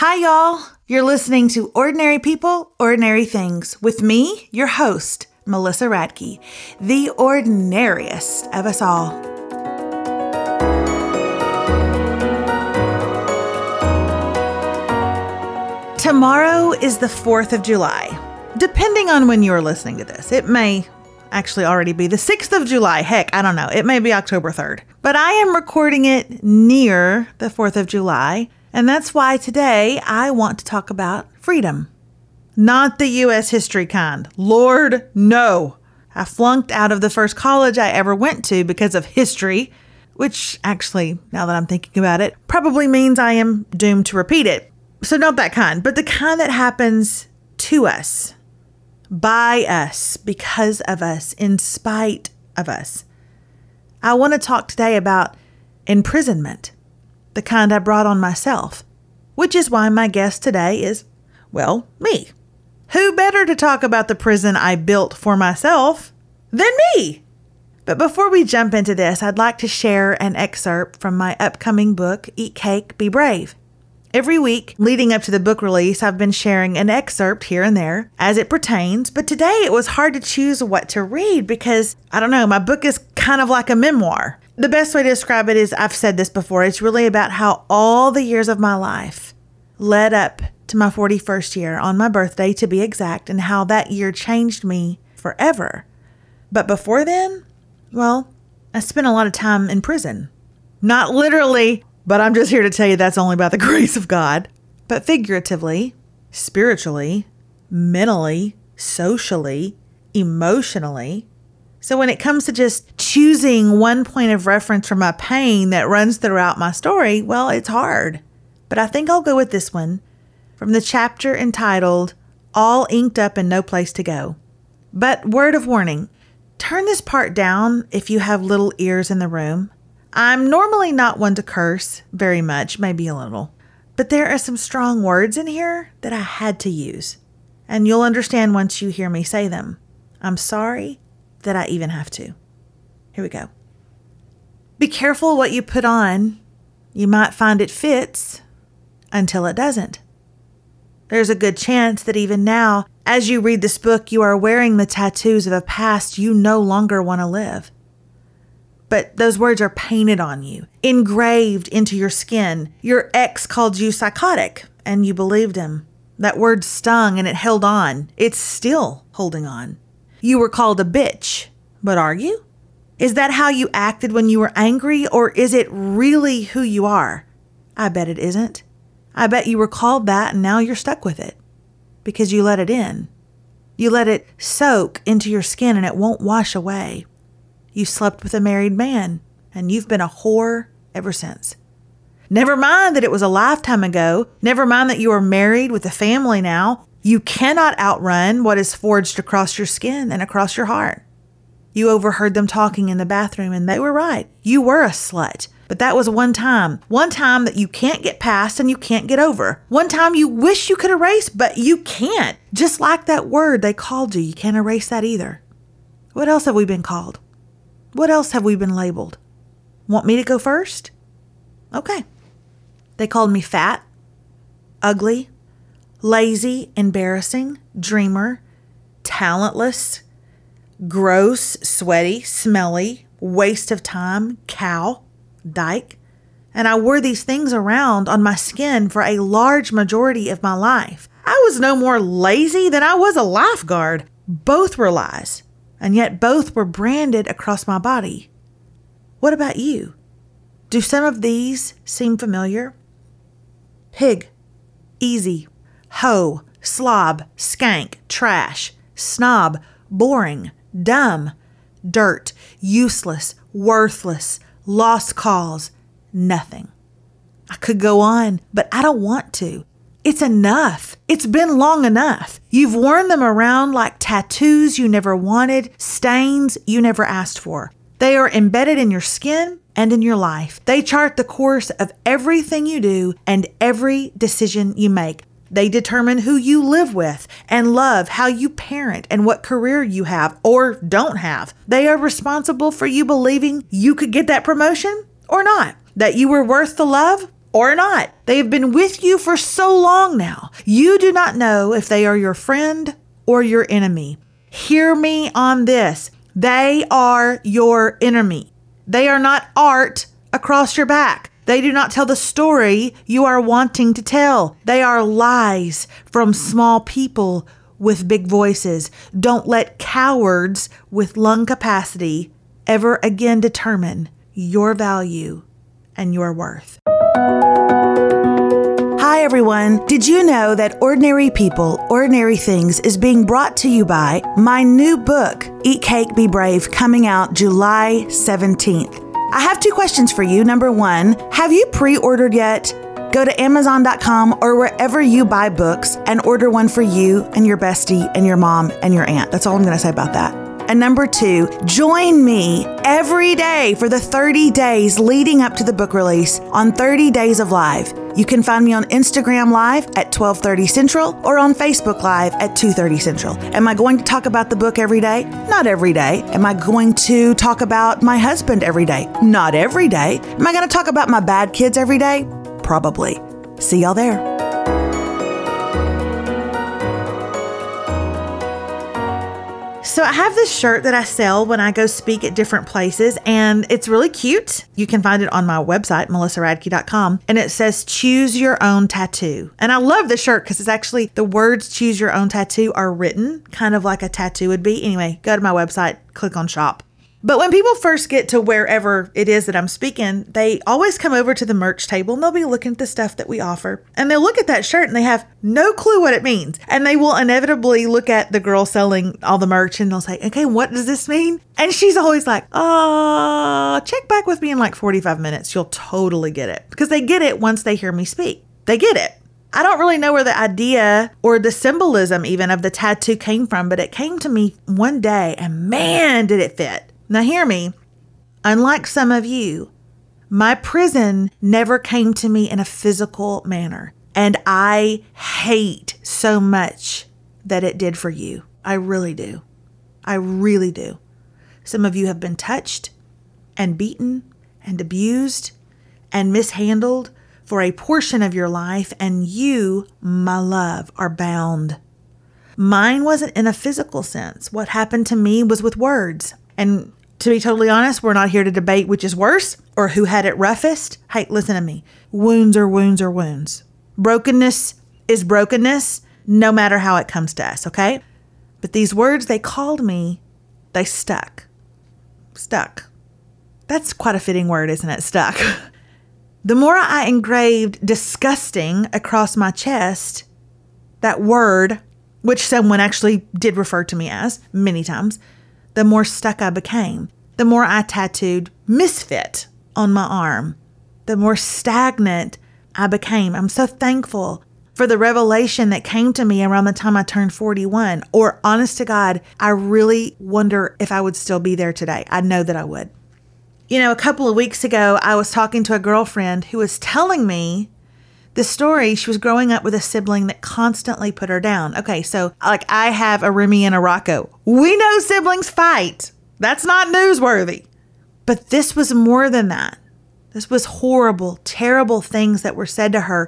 Hi, y'all. You're listening to Ordinary People, Ordinary Things with me, your host, Melissa Radke, the ordinariest of us all. Tomorrow is the 4th of July. Depending on when you're listening to this, it may actually already be the 6th of July. Heck, I don't know. It may be October 3rd. But I am recording it near the 4th of July. And that's why today I want to talk about freedom. Not the U.S. history kind. Lord, no. I flunked out of the first college I ever went to because of history, which actually, now that I'm thinking about it, probably means I am doomed to repeat it. So not that kind, but the kind that happens to us, by us, because of us, in spite of us. I want to talk today about imprisonment. The kind I brought on myself, which is why my guest today is, well, me. Who better to talk about the prison I built for myself than me? But before we jump into this, I'd like to share an excerpt from my upcoming book, Eat Cake, Be Brave. Every week leading up to the book release, I've been sharing an excerpt here and there as it pertains, but today it was hard to choose what to read because, I don't know, my book is kind of like a memoir. The best way to describe it is, I've said this before, it's really about how all the years of my life led up to my 41st year, on my birthday to be exact, and how that year changed me forever. But before then, well, I spent a lot of time in prison. Not literally, but I'm just here to tell you that's only by the grace of God. But figuratively, spiritually, mentally, socially, emotionally. So when it comes to just choosing one point of reference for my pain that runs throughout my story, well, it's hard. But I think I'll go with this one from the chapter entitled, All Inked Up and No Place to Go. But word of warning, turn this part down if you have little ears in the room. I'm normally not one to curse very much, maybe a little. But there are some strong words in here that I had to use. And you'll understand once you hear me say them. I'm sorry that I even have to. Here we go. Be careful what you put on. You might find it fits until it doesn't. There's a good chance that even now, as you read this book, you are wearing the tattoos of a past you no longer want to live. But those words are painted on you, engraved into your skin. Your ex called you psychotic, and you believed him. That word stung and it held on. It's still holding on. You were called a bitch, but are you? Is that how you acted when you were angry, or is it really who you are? I bet it isn't. I bet you were called that and now you're stuck with it because you let it in. You let it soak into your skin and it won't wash away. You slept with a married man and you've been a whore ever since. Never mind that it was a lifetime ago. Never mind that you are married with a family now. You cannot outrun what is forged across your skin and across your heart. You overheard them talking in the bathroom and they were right. You were a slut. But that was one time that you can't get past and you can't get over. One time you wish you could erase, but you can't. Just like that word they called you, you can't erase that either. What else have we been called? What else have we been labeled? Want me to go first? Okay. They called me fat, ugly, lazy, embarrassing, dreamer, talentless, gross, sweaty, smelly, waste of time, cow, dyke. And I wore these things around on my skin for a large majority of my life. I was no more lazy than I was a lifeguard. Both were lies, and yet both were branded across my body. What about you? Do some of these seem familiar? Pig, easy, hoe, slob, skank, trash, snob, boring, dumb, dirt, useless, worthless, lost cause, nothing. I could go on, but I don't want to. It's enough. It's been long enough. You've worn them around like tattoos you never wanted, stains you never asked for. They are embedded in your skin and in your life. They chart the course of everything you do and every decision you make. They determine who you live with and love, how you parent, and what career you have or don't have. They are responsible for you believing you could get that promotion or not, that you were worth the love or not. They have been with you for so long now. You do not know if they are your friend or your enemy. Hear me on this. They are your enemy. They are not art across your back. They do not tell the story you are wanting to tell. They are lies from small people with big voices. Don't let cowards with lung capacity ever again determine your value and your worth. Hi, everyone. Did you know that Ordinary People, Ordinary Things is being brought to you by my new book, Eat Cake, Be Brave, coming out July 17th. I have 2 questions for you. Number 1, have you pre-ordered yet? Go to Amazon.com or wherever you buy books and order one for you and your bestie and your mom and your aunt. That's all I'm going to say about that. And number 2, join me every day for the 30 days leading up to the book release on 30 Days of Live. You can find me on Instagram Live at 12:30 Central or on Facebook Live at 2:30 Central. Am I going to talk about the book every day? Not every day. Am I going to talk about my husband every day? Not every day. Am I going to talk about my bad kids every day? Probably. See y'all there. So I have this shirt that I sell when I go speak at different places, and it's really cute. You can find it on my website, melissaradke.com, and it says, choose your own tattoo. And I love the shirt because it's actually, the words choose your own tattoo are written kind of like a tattoo would be. Anyway, go to my website, click on shop. But when people first get to wherever it is that I'm speaking, they always come over to the merch table and they'll be looking at the stuff that we offer. And they'll look at that shirt and they have no clue what it means. And they will inevitably look at the girl selling all the merch and they'll say, okay, what does this mean? And she's always like, check back with me in like 45 minutes. You'll totally get it. Because they get it once they hear me speak. They get it. I don't really know where the idea or the symbolism even of the tattoo came from, but it came to me one day and man, did it fit. Now hear me, unlike some of you, my prison never came to me in a physical manner. And I hate so much that it did for you. I really do. I really do. Some of you have been touched and beaten and abused and mishandled for a portion of your life. And you, my love, are bound. Mine wasn't in a physical sense. What happened to me was with words. And to be totally honest, we're not here to debate which is worse or who had it roughest. Hey, listen to me. Wounds are wounds are wounds. Brokenness is brokenness, no matter how it comes to us, okay? But these words they called me, they stuck. Stuck. That's quite a fitting word, isn't it? Stuck. The more I engraved disgusting across my chest, that word, which someone actually did refer to me as many times, the more stuck I became. The more I tattooed misfit on my arm, the more stagnant I became. I'm so thankful for the revelation that came to me around the time I turned 41. Or honest to God, I really wonder if I would still be there today. I know that I would. You know, a couple of weeks ago, I was talking to a girlfriend who was telling me the story. She was growing up with a sibling that constantly put her down. Okay, so like I have a Remy and a Rocco. We know siblings fight. That's not newsworthy. But this was more than that. This was horrible, terrible things that were said to her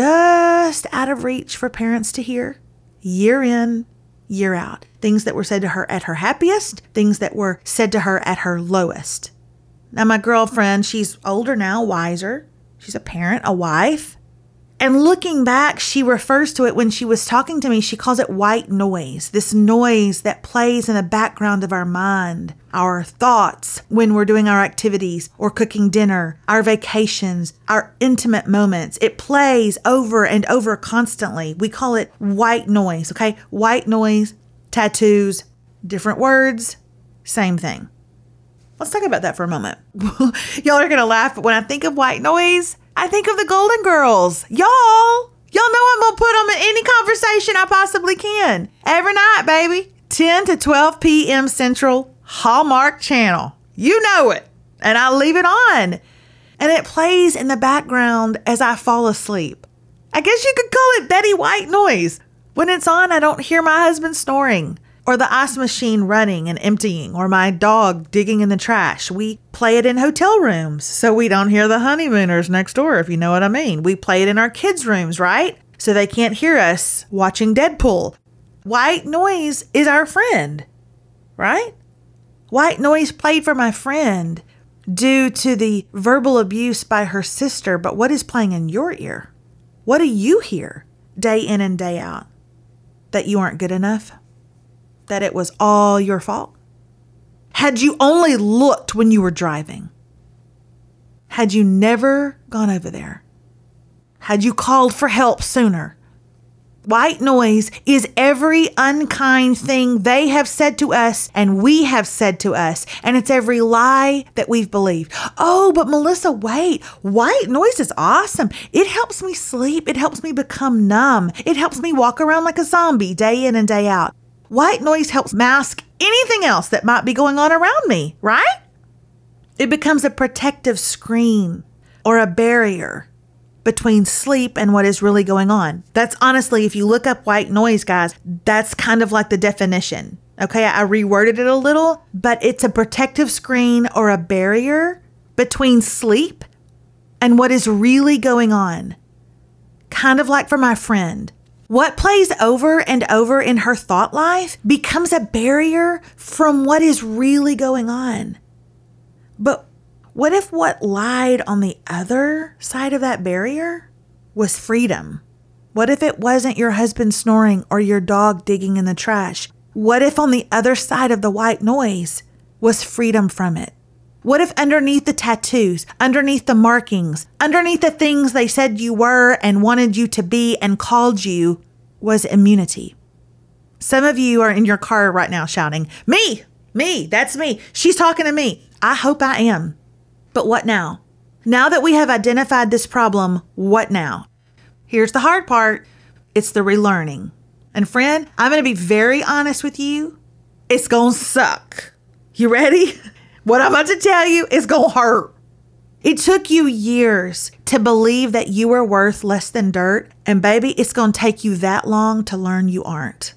just out of reach for parents to hear, year in, year out. Things that were said to her at her happiest, things that were said to her at her lowest. Now, my girlfriend, she's older now, wiser. She's a parent, a wife. And looking back, she refers to it when she was talking to me, she calls it white noise. This noise that plays in the background of our mind, our thoughts when we're doing our activities or cooking dinner, our vacations, our intimate moments. It plays over and over constantly. We call it white noise, okay? White noise, tattoos, different words, same thing. Let's talk about that for a moment. Y'all are going to laugh, but when I think of white noise, I think of the Golden Girls. Y'all know I'm going to put them in any conversation I possibly can. Every night, baby. 10 to 12 p.m. Central, Hallmark Channel. You know it. And I leave it on. And it plays in the background as I fall asleep. I guess you could call it Betty White noise. When it's on, I don't hear my husband snoring. or the ice machine running and emptying, or my dog digging in the trash. We play it in hotel rooms so we don't hear the honeymooners next door, if you know what I mean. We play it in our kids' rooms, right? So they can't hear us watching Deadpool. White noise is our friend, right? White noise played for my friend due to the verbal abuse by her sister, but what is playing in your ear? What do you hear day in and day out? That you aren't good enough? That it was all your fault? Had you only looked when you were driving? Had you never gone over there? Had you called for help sooner? White noise is every unkind thing they have said to us and we have said to us. And it's every lie that we've believed. Oh, but Melissa, wait. White noise is awesome. It helps me sleep. It helps me become numb. It helps me walk around like a zombie day in and day out. White noise helps mask anything else that might be going on around me, right? It becomes a protective screen or a barrier between sleep and what is really going on. That's honestly, if you look up white noise, guys, that's kind of like the definition. Okay, I reworded it a little, but it's a protective screen or a barrier between sleep and what is really going on. Kind of like for my friend. What plays over and over in her thought life becomes a barrier from what is really going on. But what if what lied on the other side of that barrier was freedom? What if it wasn't your husband snoring or your dog digging in the trash? What if on the other side of the white noise was freedom from it? What if underneath the tattoos, underneath the markings, underneath the things they said you were and wanted you to be and called you was immunity? Some of you are in your car right now shouting, me, that's me. She's talking to me. I hope I am. But what now? Now that we have identified this problem, what now? Here's the hard part. It's the relearning. And friend, I'm going to be very honest with you. It's going to suck. You ready? What I'm about to tell you is going to hurt. It took you years to believe that you were worth less than dirt. And baby, it's going to take you that long to learn you aren't.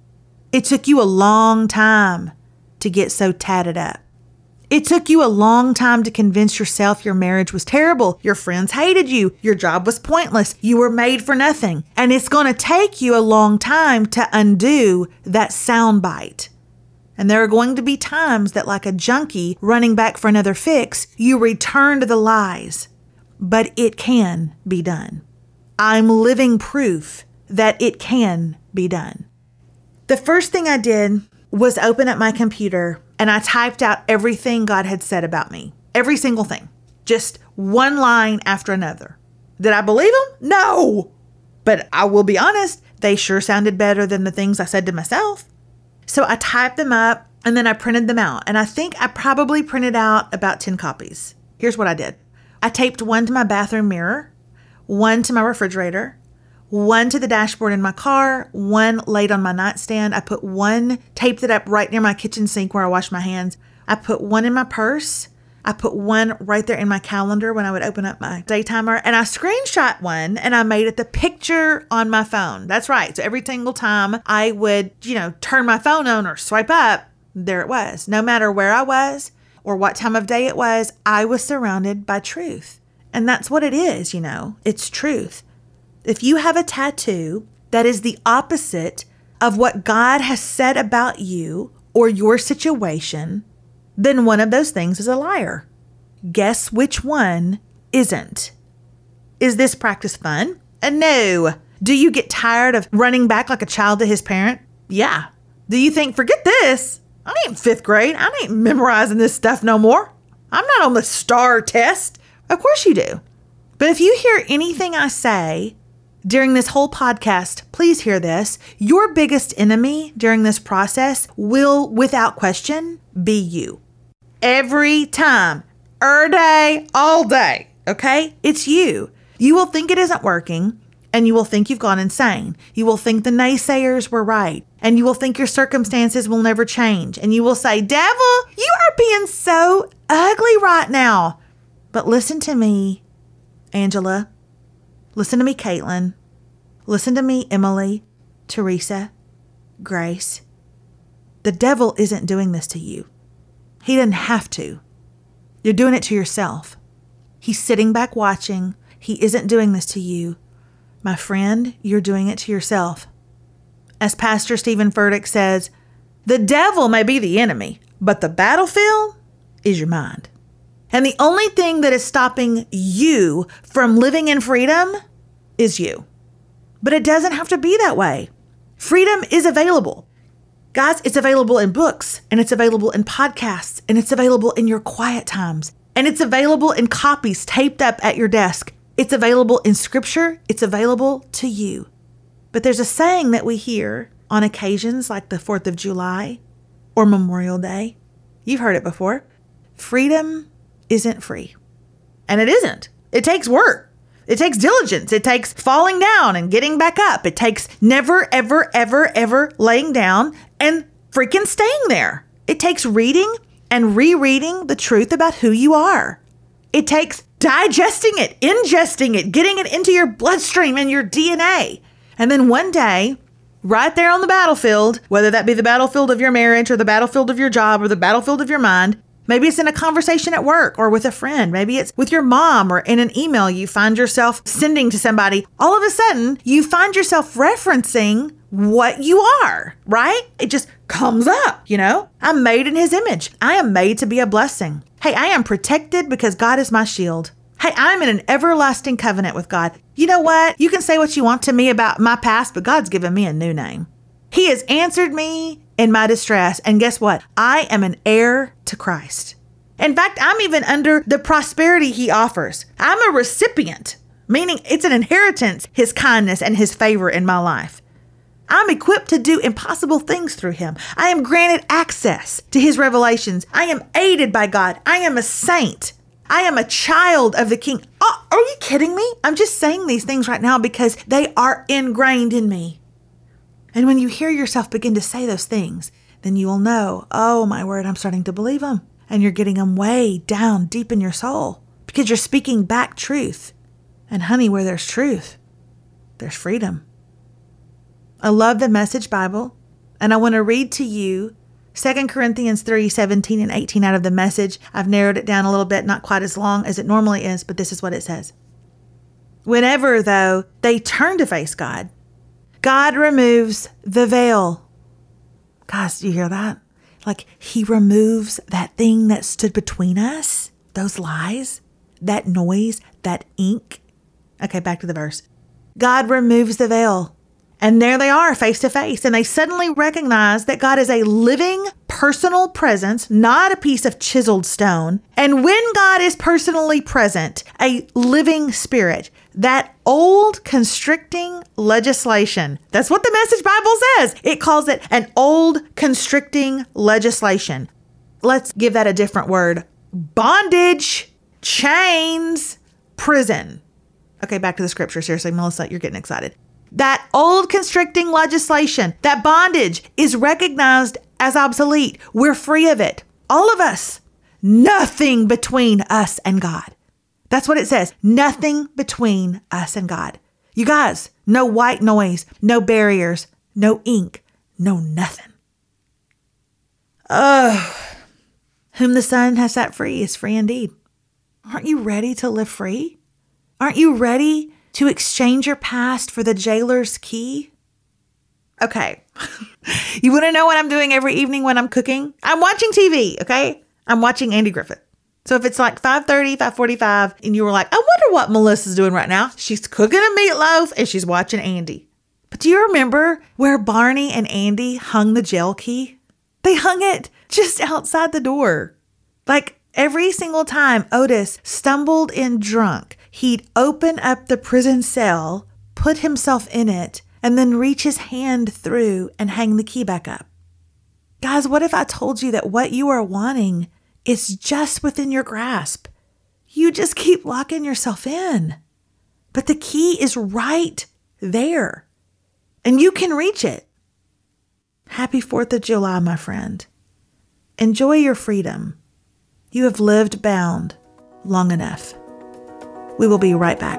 It took you a long time to get so tatted up. It took you a long time to convince yourself your marriage was terrible. Your friends hated you. Your job was pointless. You were made for nothing. And it's going to take you a long time to undo that soundbite. And there are going to be times that, like a junkie running back for another fix, you return to the lies. But it can be done. I'm living proof that it can be done. The first thing I did was open up my computer and I typed out everything God had said about me. Every single thing. Just one line after another. Did I believe them? No. But I will be honest, they sure sounded better than the things I said to myself. So I typed them up and then I printed them out. And I think I probably printed out about 10 copies. Here's what I did. I taped one to my bathroom mirror, one to my refrigerator, one to the dashboard in my car, one laid on my nightstand. I put one, taped it up right near my kitchen sink where I wash my hands. I put one in my purse. I put one right there in my calendar when I would open up my day timer. And I screenshot one and I made it the picture on my phone. That's right. So every single time I would, turn my phone on or swipe up, there it was. No matter where I was or what time of day it was, I was surrounded by truth. And that's what it is, it's truth. If you have a tattoo that is the opposite of what God has said about you or your situation, then one of those things is a liar. Guess which one isn't? Is this practice fun? No. Do you get tired of running back like a child to his parent? Yeah. Do you think, forget this? I ain't 5th grade. I ain't memorizing this stuff no more. I'm not on the STAR test. Of course you do. But if you hear anything I say during this whole podcast, please hear this. Your biggest enemy during this process will, without question, be you. Every time, day, all day, okay? It's you. You will think it isn't working, and you will think you've gone insane. You will think the naysayers were right, and you will think your circumstances will never change. And you will say, devil, you are being so ugly right now. But listen to me, Angela. Listen to me, Caitlin. Listen to me, Emily, Teresa, Grace. The devil isn't doing this to you. He didn't have to. You're doing it to yourself. He's sitting back watching. He isn't doing this to you. My friend, you're doing it to yourself. As Pastor Stephen Furtick says, the devil may be the enemy, but the battlefield is your mind. And the only thing that is stopping you from living in freedom is you. But it doesn't have to be that way. Freedom is available. Guys, it's available in books, and it's available in podcasts, and it's available in your quiet times, and it's available in copies taped up at your desk. It's available in scripture. It's available to you. But there's a saying that we hear on occasions like the 4th of July or Memorial Day. You've heard it before. Freedom isn't free. And it isn't. It takes work. It takes diligence. It takes falling down and getting back up. It takes never, ever, ever, ever laying down and freaking staying there. It takes reading and rereading the truth about who you are. It takes digesting it, ingesting it, getting it into your bloodstream and your DNA. And then one day, right there on the battlefield, whether that be the battlefield of your marriage or the battlefield of your job or the battlefield of your mind, maybe it's in a conversation at work or with a friend. Maybe it's with your mom or in an email you find yourself sending to somebody. All of a sudden, you find yourself referencing what you are, right? It just comes up, I'm made in his image. I am made to be a blessing. Hey, I am protected because God is my shield. Hey, I'm in an everlasting covenant with God. You know what? You can say what you want to me about my past, but God's given me a new name. He has answered me in my distress. And guess what? I am an heir to Christ. In fact, I'm even under the prosperity he offers. I'm a recipient, meaning it's an inheritance, his kindness and his favor in my life. I'm equipped to do impossible things through him. I am granted access to his revelations. I am aided by God. I am a saint. I am a child of the King. Oh, are you kidding me? I'm just saying these things right now because they are ingrained in me. And when you hear yourself begin to say those things, then you will know, oh my word, I'm starting to believe them. And you're getting them way down deep in your soul because you're speaking back truth. And honey, where there's truth, there's freedom. I love the Message Bible, and I want to read to you 2 Corinthians 3:17 and 18 out of the Message. I've narrowed it down a little bit, not quite as long as it normally is, but this is what it says. Whenever, though, they turn to face God, God removes the veil. Guys, do you hear that? Like he removes that thing that stood between us, those lies, that noise, that ink. Okay, back to the verse. God removes the veil. And there they are face to face. And they suddenly recognize that God is a living, personal presence, not a piece of chiseled stone. And when God is personally present, a living spirit, that old constricting legislation, that's what the Message Bible says. It calls it an old constricting legislation. Let's give that a different word. Bondage, chains, prison. Okay, back to the scripture. Seriously, Melissa, you're getting excited. That old constricting legislation, that bondage is recognized as obsolete. We're free of it. All of us. Nothing between us and God. That's what it says. Nothing between us and God. You guys, no white noise, no barriers, no ink, no nothing. Oh, whom the Son has set free is free indeed. Aren't you ready to live free? Aren't you ready to exchange your past for the jailer's key? Okay. You want to know what I'm doing every evening when I'm cooking? I'm watching TV, okay? I'm watching Andy Griffith. So if it's like 5:30, 5:45, and you were like, I wonder what Melissa's doing right now. She's cooking a meatloaf and she's watching Andy. But do you remember where Barney and Andy hung the jail key? They hung it just outside the door. Like every single time Otis stumbled in drunk, he'd open up the prison cell, put himself in it, and then reach his hand through and hang the key back up. Guys, what if I told you that what you are wanting is just within your grasp? You just keep locking yourself in. But the key is right there, and you can reach it. Happy 4th of July, my friend. Enjoy your freedom. You have lived bound long enough. We will be right back.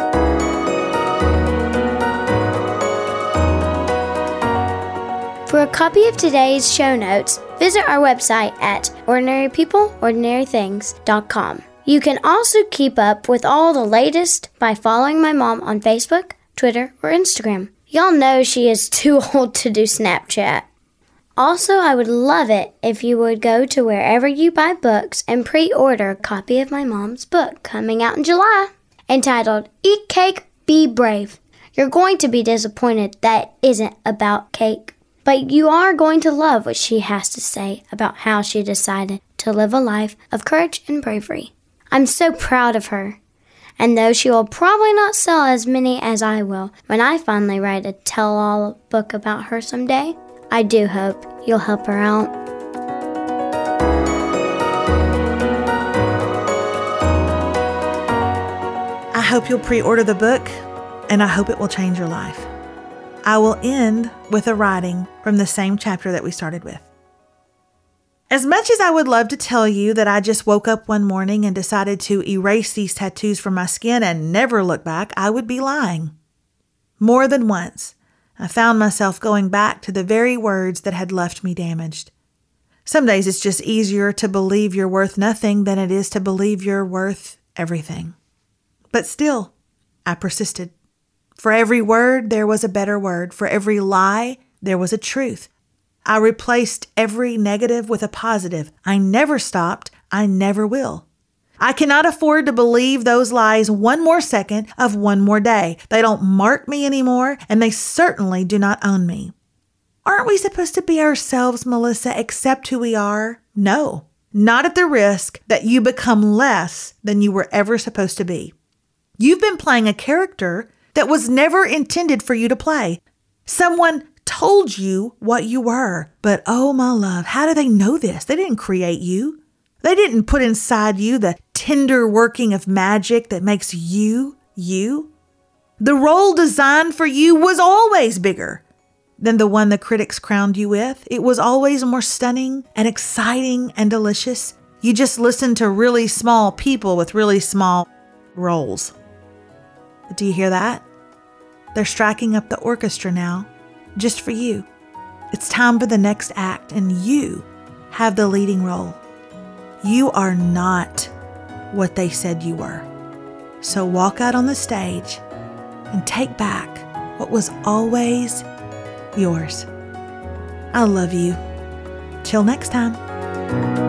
For a copy of today's show notes, visit our website at ordinarypeopleordinarythings.com. You can also keep up with all the latest by following my mom on Facebook, Twitter, or Instagram. Y'all know she is too old to do Snapchat. Also, I would love it if you would go to wherever you buy books and pre-order a copy of my mom's book coming out in July, entitled Eat Cake, Be Brave. You're going to be disappointed that it isn't about cake, but you are going to love what she has to say about how she decided to live a life of courage and bravery. I'm so proud of her. And though she will probably not sell as many as I will when I finally write a tell-all book about her someday, I do hope you'll help her out. I hope you'll pre-order the book, and I hope it will change your life. I will end with a writing from the same chapter that we started with. As much as I would love to tell you that I just woke up one morning and decided to erase these tattoos from my skin and never look back, I would be lying. More than once, I found myself going back to the very words that had left me damaged. Some days it's just easier to believe you're worth nothing than it is to believe you're worth everything. But still, I persisted. For every word, there was a better word. For every lie, there was a truth. I replaced every negative with a positive. I never stopped. I never will. I cannot afford to believe those lies one more second of one more day. They don't mark me anymore, and they certainly do not own me. Aren't we supposed to be ourselves, Melissa, accept who we are? No, not at the risk that you become less than you were ever supposed to be. You've been playing a character that was never intended for you to play. Someone told you what you were, but oh my love, how do they know this? They didn't create you. They didn't put inside you the tender working of magic that makes you, you. The role designed for you was always bigger than the one the critics crowned you with. It was always more stunning and exciting and delicious. You just listened to really small people with really small roles. Do you hear that? They're striking up the orchestra now, just for you. It's time for the next act, and you have the leading role. You are not what they said you were. So walk out on the stage and take back what was always yours. I love you. Till next time.